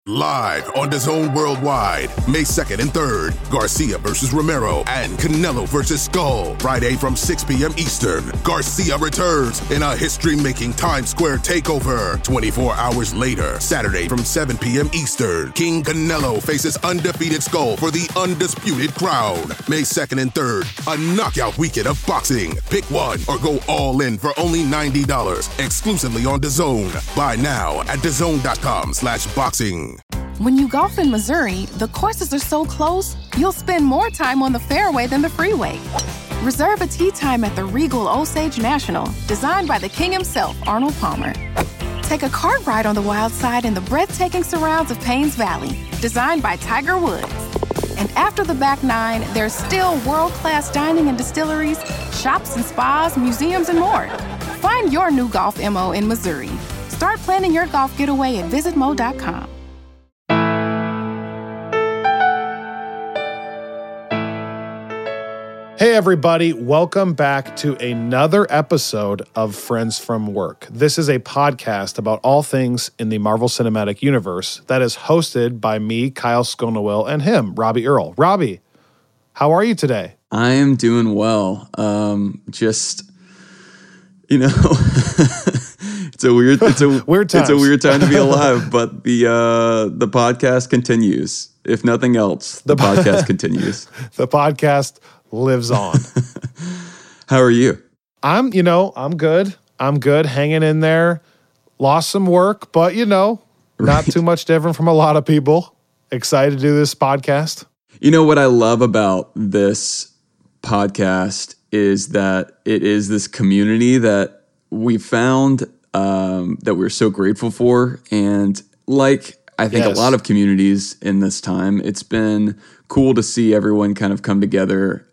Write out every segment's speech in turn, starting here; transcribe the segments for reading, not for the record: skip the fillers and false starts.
Live on DAZN Worldwide, May 2nd and 3rd, Garcia versus Romero and Canelo versus Skull. Friday from 6 p.m. Eastern, Garcia returns in a history-making Times Square takeover. 24 hours later, Saturday from 7 p.m. Eastern, King Canelo faces undefeated Skull for the undisputed crown. May 2nd and 3rd, a knockout weekend of boxing. Pick one or go all in for only $90, exclusively on DAZN. Buy now at DAZN.com/boxing. When you golf in Missouri, the courses are so close, you'll spend more time on the fairway than the freeway. Reserve a tee time at the Regal Osage National, designed by the king himself, Arnold Palmer. Take a cart ride on the wild side in the breathtaking surrounds of Paynes Valley, designed by Tiger Woods. And after the back nine, there's still world-class dining and distilleries, shops and spas, museums, and more. Find your new golf MO in Missouri. Start planning your golf getaway at visitmo.com. Hey everybody, welcome back to another episode of Friends from Work. This is a podcast about all things in the Marvel Cinematic Universe that is hosted by me, Kyle Sconowell, and him, Robbie Earl. Robbie, how are you today? I am doing well. It's a weird time to be alive, but the podcast continues. If nothing else, the podcast continues. The podcast lives on. How are you? I'm good. I'm good, hanging in there. Lost some work, but not too much different from a lot of people. Excited to do this podcast. You know what I love about this podcast is that it is this community that we found that we're so grateful for. And like I think a lot of communities in this time, it's been cool to see everyone kind of come together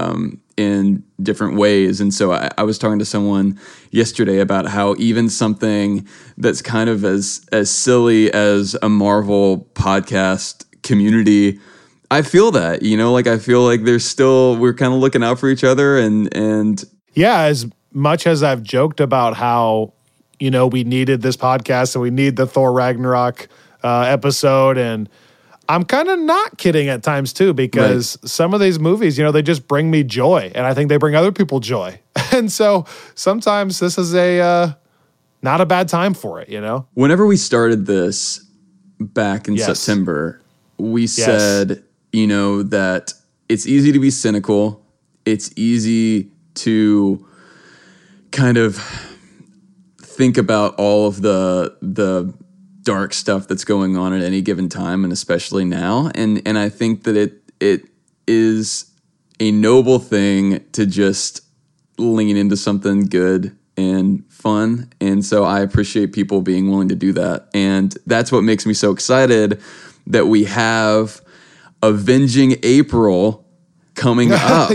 in different ways. And so I was talking to someone yesterday about how even something that's kind of as silly as a Marvel podcast community, I feel that, I feel like we're kind of looking out for each other and yeah, as much as I've joked about how, we needed this podcast and we need the Thor Ragnarok episode, and I'm kind of not kidding at times too, because some of these movies, they just bring me joy, and I think they bring other people joy. And so sometimes this is not a bad time for it, Whenever we started this back in September, we said, that it's easy to be cynical. It's easy to kind of think about all of the dark stuff that's going on at any given time, and especially now. And I think that it is a noble thing to just lean into something good and fun. And so I appreciate people being willing to do that. And that's what makes me so excited that we have Avenging April coming up.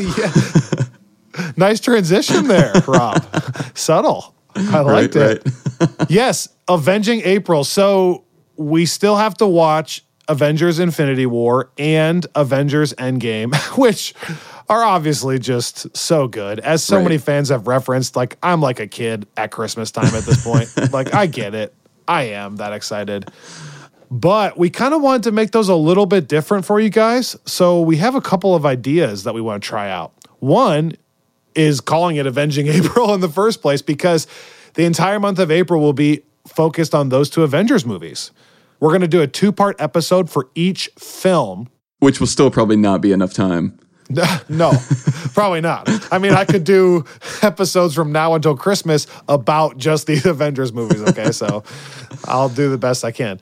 Nice transition there, Rob. Subtle. I liked it. Yes, Avenging April. So we still have to watch Avengers Infinity War and Avengers Endgame, which are obviously just so good. As so many fans have referenced, I'm like a kid at Christmas time at this point. I get it. I am that excited. But we kind of wanted to make those a little bit different for you guys. So we have a couple of ideas that we want to try out. One is calling it Avenging April in the first place, because the entire month of April will be focused on those two Avengers movies. We're going to do a 2-part episode for each film. Which will still probably not be enough time. No, probably not. I mean, I could do episodes from now until Christmas about just the Avengers movies, okay? So I'll do the best I can.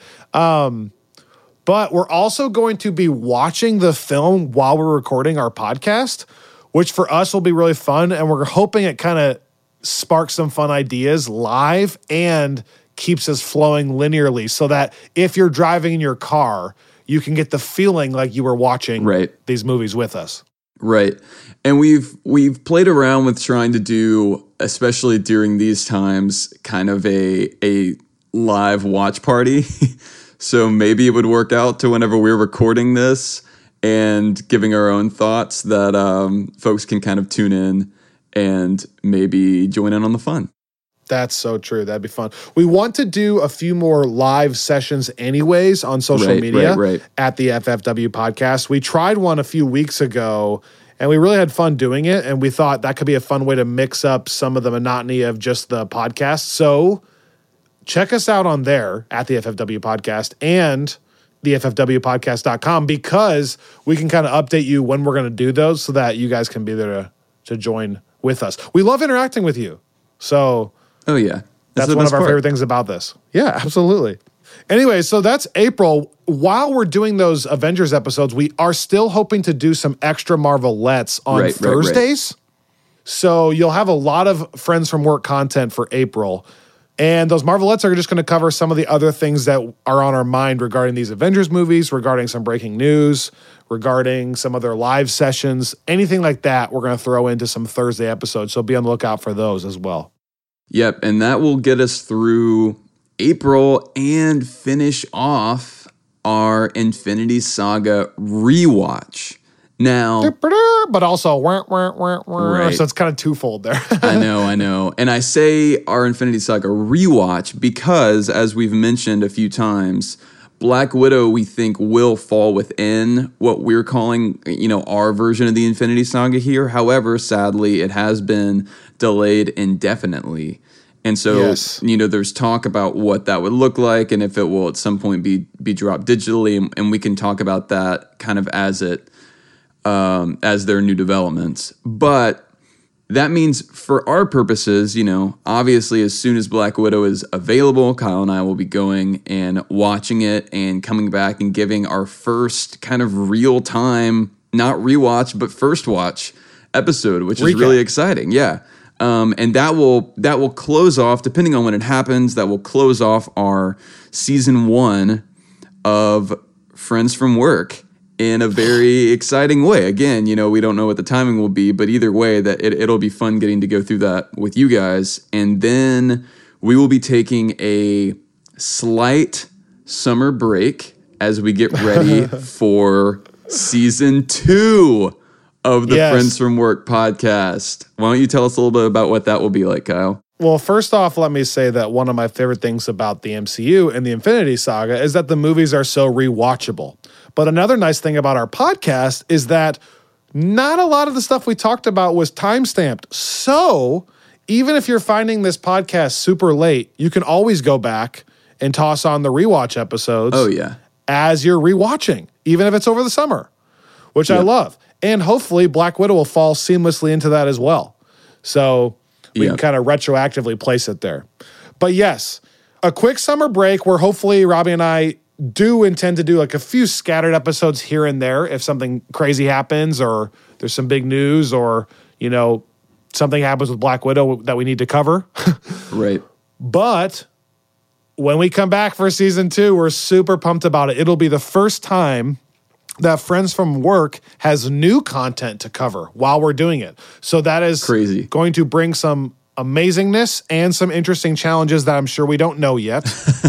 But we're also going to be watching the film while we're recording our podcast, which for us will be really fun, and we're hoping it kind of sparks some fun ideas live and keeps us flowing linearly, so that if you're driving in your car, you can get the feeling like you were watching these movies with us. Right. And we've played around with trying to do, especially during these times, kind of a live watch party. So maybe it would work out to whenever we're recording this and giving our own thoughts that folks can kind of tune in and maybe join in on the fun. That's so true. That'd be fun. We want to do a few more live sessions anyways on social media at the FFW podcast. We tried one a few weeks ago and we really had fun doing it. And we thought that could be a fun way to mix up some of the monotony of just the podcast. So check us out on there at the FFW podcast and the FFWpodcast.com, because we can kind of update you when we're going to do those so that you guys can be there to join with us. We love interacting with you. So oh yeah, that's one of our favorite things about this. Yeah, absolutely. Anyway, so that's April. While we're doing those Avengers episodes, we are still hoping to do some extra Marvelettes on Thursdays. So you'll have a lot of Friends from Work content for April. And those Marvelettes are just going to cover some of the other things that are on our mind regarding these Avengers movies, regarding some breaking news, regarding some other live sessions, anything like that. We're going to throw into some Thursday episodes. So be on the lookout for those as well. Yep, and that will get us through April and finish off our Infinity Saga rewatch. Now, but also, so it's kind of twofold there. I know. And I say our Infinity Saga rewatch because, as we've mentioned a few times, Black Widow, we think, will fall within what we're calling, our version of the Infinity Saga here. However, sadly, it has been delayed indefinitely. And so, there's talk about what that would look like and if it will at some point be dropped digitally. And we can talk about that kind of as their new developments. But that means for our purposes, obviously as soon as Black Widow is available, Kyle and I will be going and watching it and coming back and giving our first kind of real time, not rewatch, but first watch episode, which is really exciting. Yeah. And that will close off, depending on when it happens, that will close off our season 1 of Friends from Work in a very exciting way. Again, we don't know what the timing will be, but either way, that it'll be fun getting to go through that with you guys. And then we will be taking a slight summer break as we get ready for season 2 of the Friends from Work podcast. Why don't you tell us a little bit about what that will be like, Kyle? Well, first off, let me say that one of my favorite things about the MCU and the Infinity Saga is that the movies are so rewatchable. But another nice thing about our podcast is that not a lot of the stuff we talked about was time-stamped. So even if you're finding this podcast super late, you can always go back and toss on the rewatch episodes as you're rewatching, even if it's over the summer, which I love. And hopefully Black Widow will fall seamlessly into that as well. So we can kind of retroactively place it there. But yes, a quick summer break where hopefully Robbie and I do intend to do like a few scattered episodes here and there if something crazy happens or there's some big news or, something happens with Black Widow that we need to cover. Right. But when we come back for season 2, we're super pumped about it. It'll be the first time that Friends from Work has new content to cover while we're doing it. So that is crazy. Going to bring some amazingness and some interesting challenges that I'm sure we don't know yet.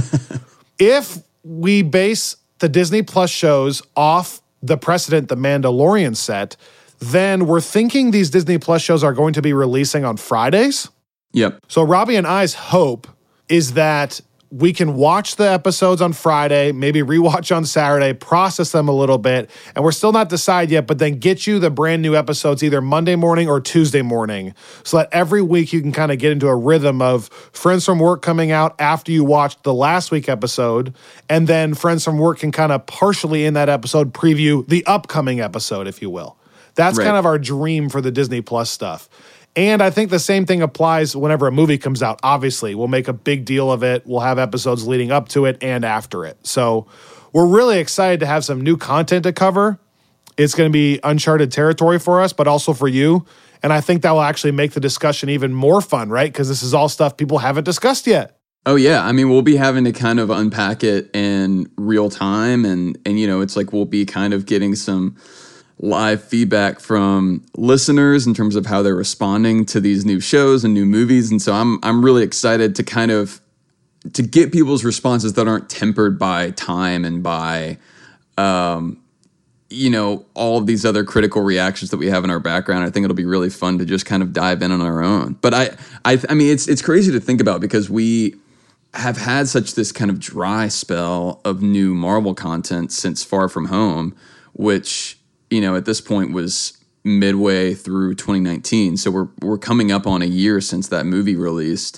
If we base the Disney Plus shows off the precedent the Mandalorian set, then we're thinking these Disney Plus shows are going to be releasing on Fridays. Yep. So Robbie and I's hope is that we can watch the episodes on Friday, maybe rewatch on Saturday, process them a little bit, and we're still not decided yet, but then get you the brand new episodes either Monday morning or Tuesday morning so that every week you can kind of get into a rhythm of Friends from Work coming out after you watched the last week episode, and then Friends from Work can kind of partially in that episode preview the upcoming episode, if you will. That's kind of our dream for the Disney Plus stuff. And I think the same thing applies whenever a movie comes out. Obviously, we'll make a big deal of it. We'll have episodes leading up to it and after it. So we're really excited to have some new content to cover. It's going to be uncharted territory for us, but also for you. And I think that will actually make the discussion even more fun, right? Because this is all stuff people haven't discussed yet. Oh, yeah. I mean, we'll be having to kind of unpack it in real time. And it's like we'll be kind of getting some live feedback from listeners in terms of how they're responding to these new shows and new movies. And so I'm really excited to kind of to get people's responses that aren't tempered by time and by all of these other critical reactions that we have in our background. I think it'll be really fun to just kind of dive in on our own. But I mean, it's crazy to think about because we have had such this kind of dry spell of new Marvel content since Far From Home, which, at this point was midway through 2019. So we're coming up on a year since that movie released.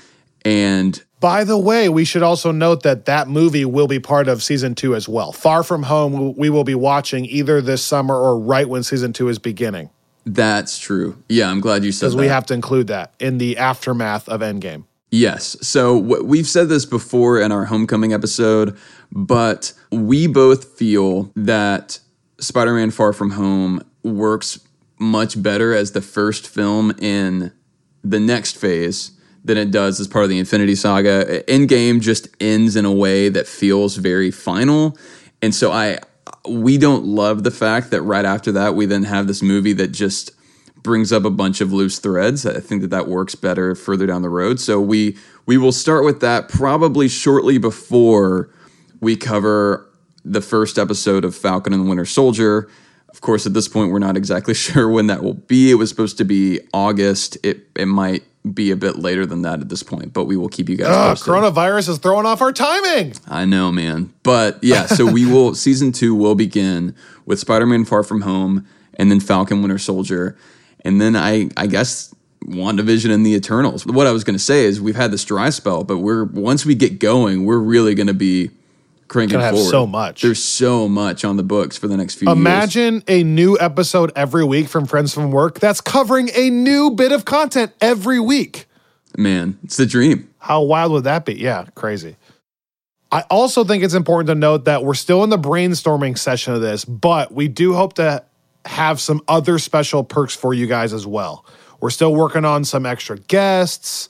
And by the way, we should also note that movie will be part of season 2 as well. Far From Home, we will be watching either this summer or right when season 2 is beginning. That's true. Yeah, I'm glad you said that. Because we have to include that in the aftermath of Endgame. Yes. So we've said this before in our Homecoming episode, but we both feel that Spider-Man Far From Home works much better as the first film in the next phase than it does as part of the Infinity Saga. Endgame just ends in a way that feels very final. And so we don't love the fact that right after that, we then have this movie that just brings up a bunch of loose threads. I think that works better further down the road. So we will start with that probably shortly before we cover the first episode of Falcon and the Winter Soldier. Of course, at this point, we're not exactly sure when that will be. It was supposed to be August. It might be a bit later than that at this point, but we will keep you guys posted. Coronavirus is throwing off our timing. I know, man. But yeah, so season 2 will begin with Spider-Man Far From Home and then Falcon Winter Soldier. And then I guess WandaVision and the Eternals. What I was going to say is we've had this dry spell, but once we get going, we're really going to be cranking forward. So much. There's so much on the books for the next few years. Imagine a new episode every week from Friends From Work that's covering a new bit of content every week. Man, it's the dream. How wild would that be? Yeah, crazy. I also think it's important to note that we're still in the brainstorming session of this, but we do hope to have some other special perks for you guys as well. We're still working on some extra guests,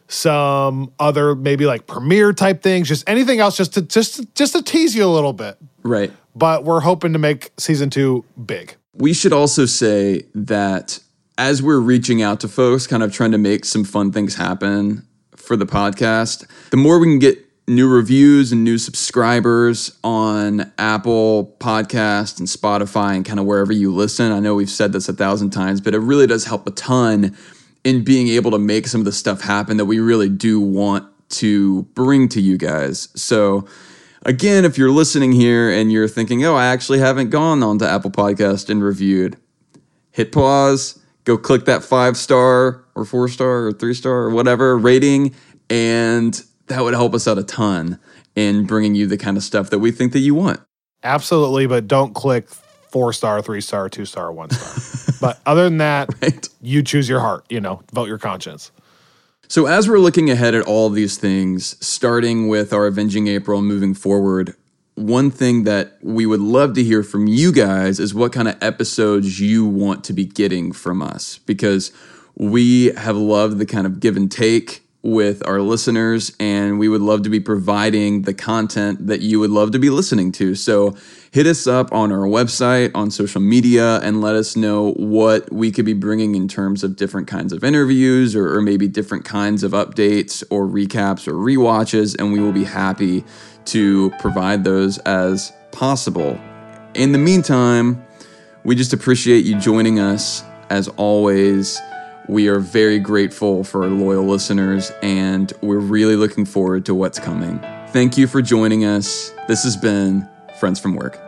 some other maybe like premiere type things, just anything else just to tease you a little bit. Right. But we're hoping to make season 2 big. We should also say that as we're reaching out to folks, kind of trying to make some fun things happen for the podcast, the more we can get new reviews and new subscribers on Apple Podcasts and Spotify and kind of wherever you listen. I know we've said this 1,000 times, but it really does help a ton in being able to make some of the stuff happen that we really do want to bring to you guys. So again, if you're listening here and you're thinking, I actually haven't gone on to Apple Podcast and reviewed, hit pause, go click that 5-star or 4-star or 3-star or whatever rating, and that would help us out a ton in bringing you the kind of stuff that we think that you want. Absolutely, but don't click 4-star, 3-star, 2-star, 1-star. But other than that, right. You choose your heart, vote your conscience. So as we're looking ahead at all of these things, starting with our Avenging April and moving forward, one thing that we would love to hear from you guys is what kind of episodes you want to be getting from us, because we have loved the kind of give and take with our listeners, and we would love to be providing the content that you would love to be listening to. So hit us up on our website, on social media, and let us know what we could be bringing in terms of different kinds of interviews or maybe different kinds of updates or recaps or rewatches, and we will be happy to provide those as possible. In the meantime, we just appreciate you joining us as always. We are very grateful for our loyal listeners, and we're really looking forward to what's coming. Thank you for joining us. This has been Friends From Work.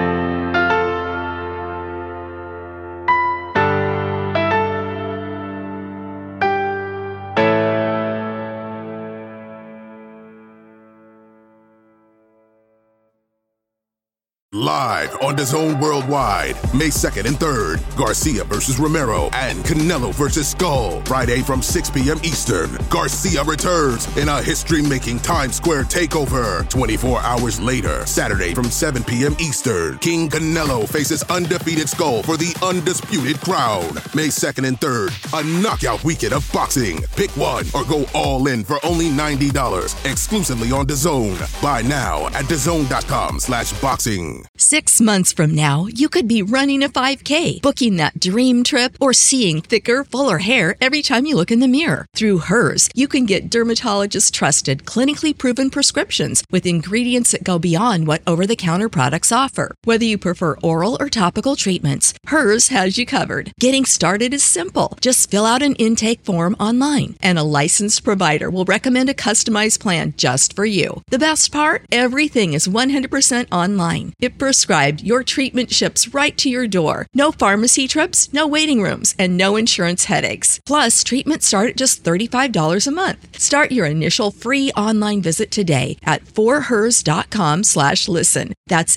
Live on DAZN Worldwide, May 2nd and 3rd, Garcia versus Romero and Canelo versus Skull. Friday from 6 p.m. Eastern, Garcia returns in a history-making Times Square takeover. 24 hours later, Saturday from 7 p.m. Eastern, King Canelo faces undefeated Skull for the undisputed crown. May 2nd and 3rd, a knockout weekend of boxing. Pick one or go all in for only $90, exclusively on DAZN. Buy now at DAZN.com/boxing. 6 months from now, you could be running a 5K, booking that dream trip, or seeing thicker, fuller hair every time you look in the mirror. Through Hers, you can get dermatologist-trusted, clinically proven prescriptions with ingredients that go beyond what over-the-counter products offer. Whether you prefer oral or topical treatments, Hers has you covered. Getting started is simple. Just fill out an intake form online, and a licensed provider will recommend a customized plan just for you. The best part? Everything is 100% online. If prescribed, your treatment ships right to your door. No pharmacy trips, no waiting rooms, and no insurance headaches. Plus, treatments start at just $35 a month. Start your initial free online visit today at forhers.com/listen. That's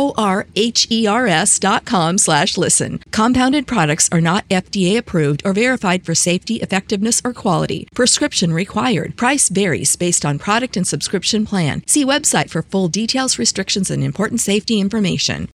FORHERS.com/listen. Compounded products are not FDA approved or verified for safety, effectiveness, or quality. Prescription required. Price varies based on product and subscription plan. See website for full details, restrictions, and important safety information.